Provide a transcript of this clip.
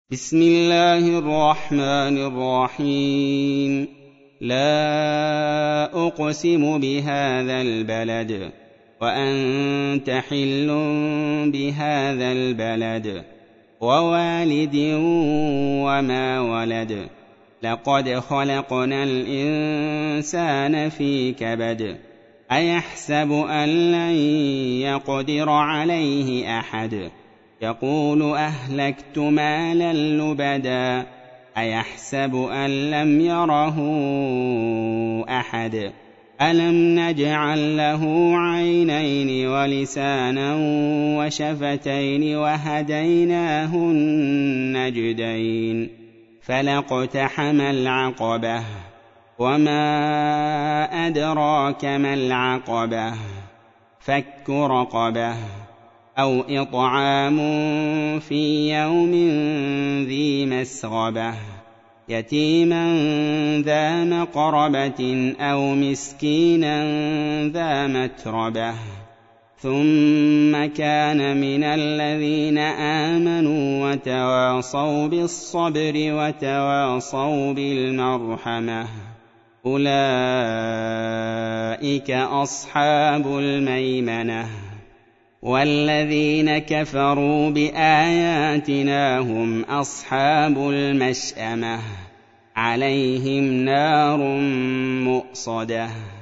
بسم الله الرحمن الرحيم. لا أقسم بهذا البلد وأنت حل بهذا البلد ووالد وما ولد لقد خلقنا الإنسان في كبد أيحسب أن لن يقدر عليه أحد يقول أهلكت مالا لبدا أيحسب أن لم يره أحد ألم نجعل له عينين ولسانا وشفتين وهديناه النجدين فلاقتحم العقبة وما أدراك ما العقبة فك رقبة أو إطعام في يوم ذي مسغبة يتيما ذا مقربة أو مسكينا ذا متربة ثم كان من الذين آمنوا وتواصوا بالصبر وتواصوا بالمرحمة أولئك أصحاب الميمنة والذين كفروا بآياتنا هم أصحاب المشأمة عليهم نار مؤصدة